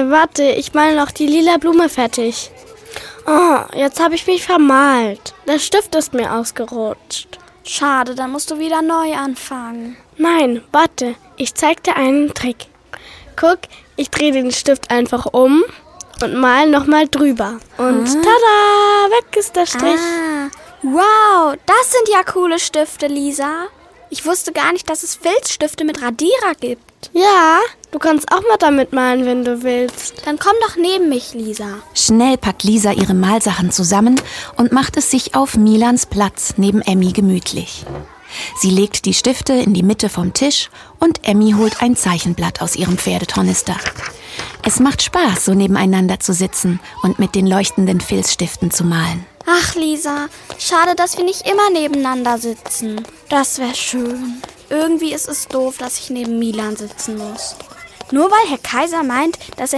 Warte, ich male noch die lila Blume fertig. Oh, jetzt habe ich mich vermalt. Der Stift ist mir ausgerutscht. Schade, dann musst du wieder neu anfangen. Nein, warte, ich zeig dir einen Trick. Guck, ich drehe den Stift einfach um und mal nochmal drüber. Und tada, weg ist der Strich. Wow, das sind ja coole Stifte, Lisa. Ich wusste gar nicht, dass es Filzstifte mit Radierer gibt. Ja, du kannst auch mal damit malen, wenn du willst. Dann komm doch neben mich, Lisa. Schnell packt Lisa ihre Malsachen zusammen und macht es sich auf Milans Platz neben Emmy gemütlich. Sie legt die Stifte in die Mitte vom Tisch und Emmy holt ein Zeichenblatt aus ihrem Pferdetornister. Es macht Spaß, so nebeneinander zu sitzen und mit den leuchtenden Filzstiften zu malen. Ach, Lisa, schade, dass wir nicht immer nebeneinander sitzen. Das wäre schön. Irgendwie ist es doof, dass ich neben Milan sitzen muss. Nur weil Herr Kaiser meint, dass er